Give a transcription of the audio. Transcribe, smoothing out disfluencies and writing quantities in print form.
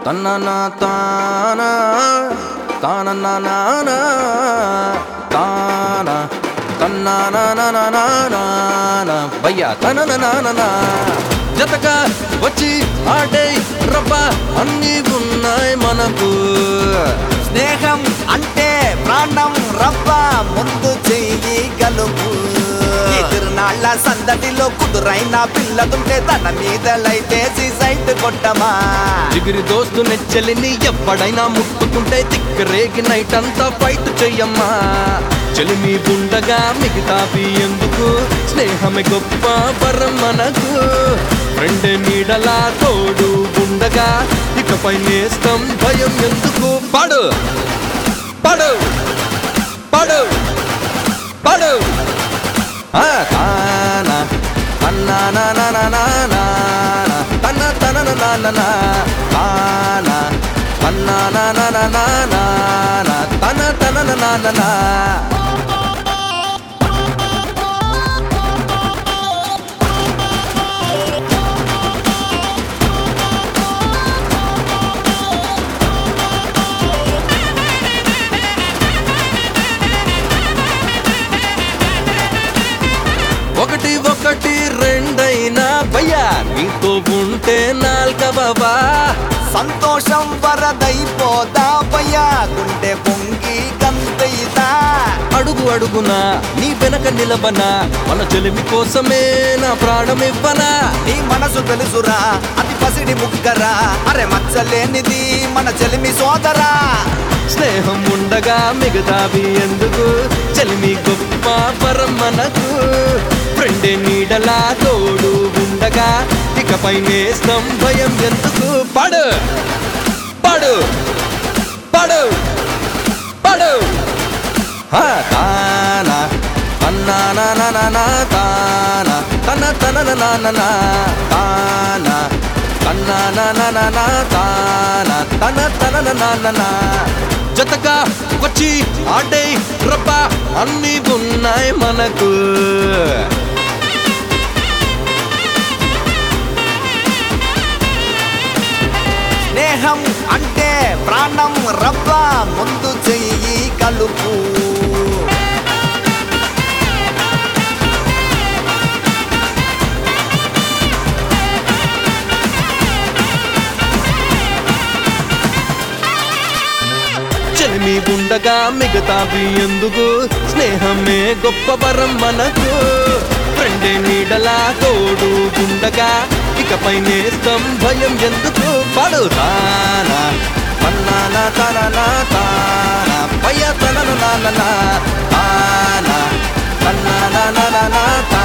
తన్ననా తానా తాననా తానా తన్నానా భయ్యా తననా జతగా వచ్చి ఆడే రబ్బా అన్నీ ఉన్నాయి మనకు. స్నేహం అంటే ప్రాణం రబ్బా ముందు చెయ్యి గలుపు. ఈ తిరునాళ్ళ సందడిలో కుదురైన పిల్లతుంటే తన మీద లైటేసి సైట్ కొట్టమా. జిగిరి దోస్తు నెచ్చలిని ఎప్పుడైనా ముట్టుకుంటే తిక్కరేగి నైట్ అంతా ఫైట్ చెయ్యమ్మా. చెలిమి ఉండగా మిగతావి ఎందుకు, స్నేహమే గొప్ప వరం మనకు. ఫ్రెండ్ నీడలా తోడు ఉండగా ఇకపై నేస్తం భయం ఎందుకు. పాడు పాడు పాడు పాడు తానా తన్నానా తన్న తననా తానా తన్నానా తన తననా. ఒకటి ఒకటి రెండైనా భయ్యా నీతో ఉంటే నాల్కవా. సంతోషం వరదైపోదా భయ్యా గుండె పొంగి గంతైదా. అడుగు అడుగునా నీ వెనక నిలబనా, మన చెలిమి కోసమే నా ప్రాణం ఇవ్వనా. నీ మనసు తెలుసురా అది పసిడి ముక్కరా, అరే మచ్చలేనిది మన చెలిమి సోదరా. స్నేహం ఉండగా మిగతావి ఎందుకు, చెలిమి గొప్ప వరం మనకు. ఫ్రెండే నీడలా తోడు ఉండగా ఇకపై నేస్తం భయం ఎందుకు. పాడు పాడు పాడు పాడు తానా తన్నానా తానా తన తననా తానా తన్నానా తానా తన తననా. జతగా వచ్చి ఆడే రబ్బా అన్నీ ఉన్నాయి మనకు. స్నేహం అంటే ప్రాణం రబ్బా ముందు చెయ్యి కలుపు. చెలిమి ఉండగా మిగతావి ఎందుకు, స్నేహమే గొప్ప వరం మనకు. ఫ్రెండే నీడలా తోడు ఉండగా ఇకపై నేస్తం భయం ఎందుకు. పాడు తానా తన్నానా తననా తానా భయ్యా తననా తానా తన్నానా తానా